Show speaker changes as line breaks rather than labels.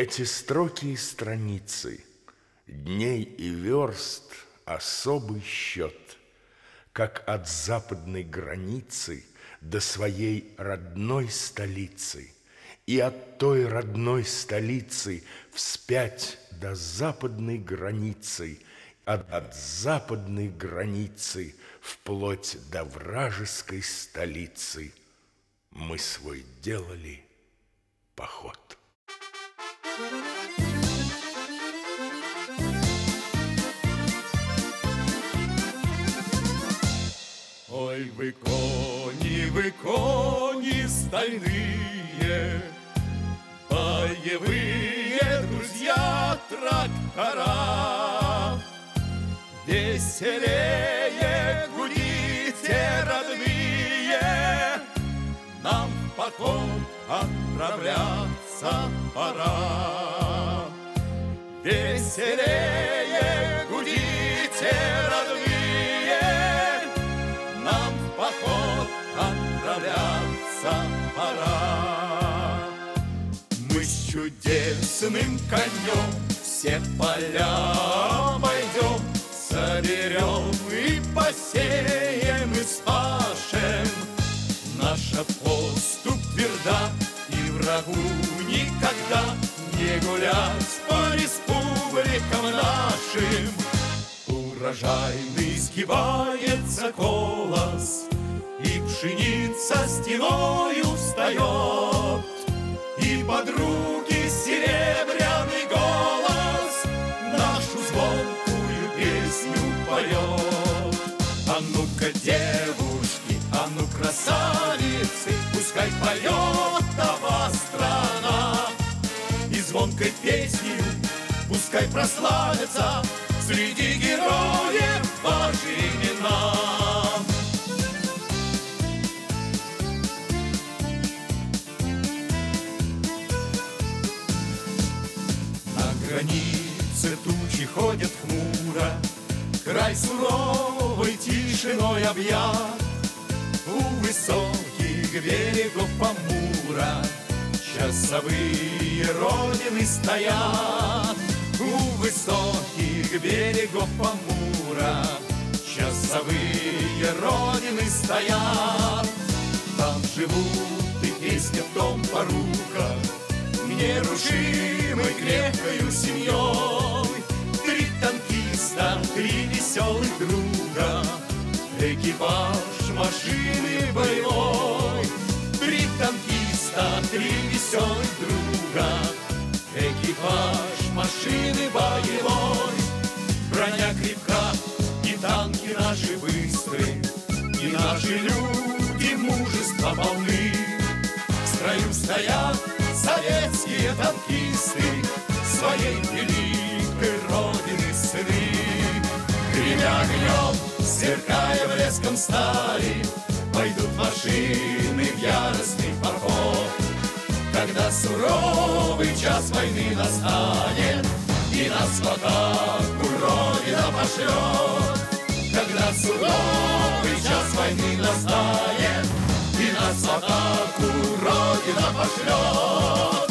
Эти строки и страницы, дней и верст особый счет, как от западной границы до своей родной столицы, и от той родной столицы вспять до западной границы, от западной границы вплоть до вражеской столицы мы свой делали поход.
Ой, вы кони стальные, боевые друзья трактора, веселее гудите, родные, нам в поход отправляться пора. Веселее гудите, родные, нам в поход отправляться пора. Мы с чудесным конем все поля обойдем, соберем и посеем и спашем. Наша поступь тверда, и врагу никогда не гулять по республикам нашим. Урожайный сгибается колос, и пшеница стеною встает, и подруги серебряный голос нашу звонкую песню поет. А ну-ка, девушки, а ну, красавицы, пускай поет нова страна, и звонкой песней пускай прославятся среди героев ваши имена. На границе тучи ходят хмуро, край суровой тишиной объят. У высоких берегов Амура часовые родины стоят. У высоких берегов Амура часовые родины стоят. Там живут и песня в том порука, нерушимой крепкою семьей. Три танкиста, три веселых друга, экипаж машины боевой. Три танкиста, три веселых друга, экипаж машины боевой. Броня крепка, и танки наши быстрые, и наши люди мужества полны. В строю стоят советские танкисты, своей великой родины сыны. Гремя огнем, сверкая блеском стали, пойдут машины в яростный поход. Когда суровый час войны настанет, и нас в атаку Родина пошлет. Когда суровый час войны настанет, и нас в атаку Родина пошлет.